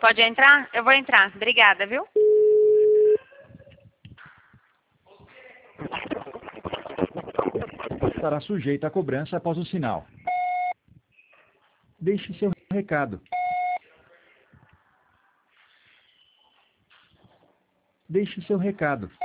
Pode entrar? Eu vou entrar. Obrigada, viu? Estará sujeita a cobrança após o sinal. Deixe seu recado. Deixe seu recado.